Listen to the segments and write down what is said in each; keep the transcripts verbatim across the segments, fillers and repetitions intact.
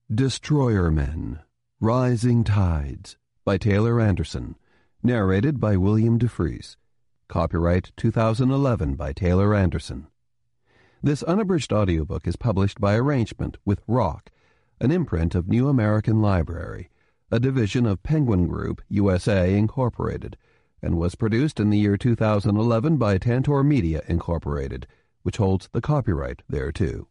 Destroyermen, Rising Tides by Taylor Anderson. Narrated by William DeFries. Copyright two thousand eleven by Taylor Anderson. This unabridged audiobook is published by arrangement with Rock, an imprint of New American Library, a division of Penguin Group, U S A, Incorporated, and was produced in the year two thousand eleven by Tantor Media, Incorporated, which holds the copyright thereto.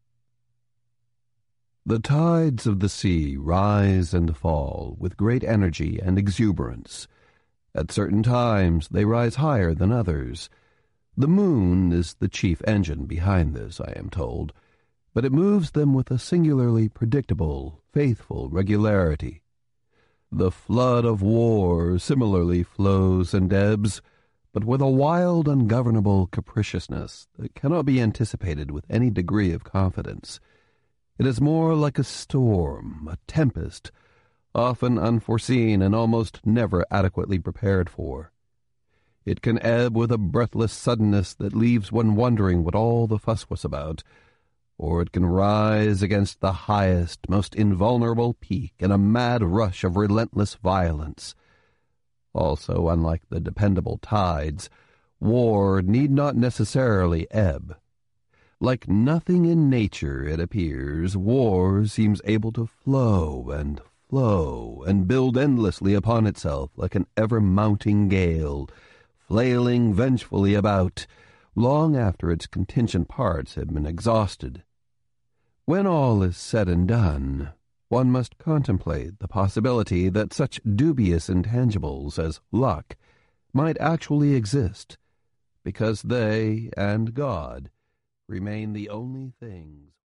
The tides of the sea rise and fall with great energy and exuberance. At certain times they rise higher than others. The moon is the chief engine behind this, I am told, but it moves them with a singularly predictable, faithful regularity. The flood of war similarly flows and ebbs, but with a wild, ungovernable capriciousness that cannot be anticipated with any degree of confidence. It is more like a storm, a tempest, often unforeseen and almost never adequately prepared for. It can ebb with a breathless suddenness that leaves one wondering what all the fuss was about, or it can rise against the highest, most invulnerable peak in a mad rush of relentless violence. Also, unlike the dependable tides, war need not necessarily ebb. Like nothing in nature, it appears, war seems able to flow and flow and build endlessly upon itself like an ever-mounting gale, flailing vengefully about, long after its contingent parts have been exhausted. When all is said and done, one must contemplate the possibility that such dubious intangibles as luck might actually exist, because they and God remain the only things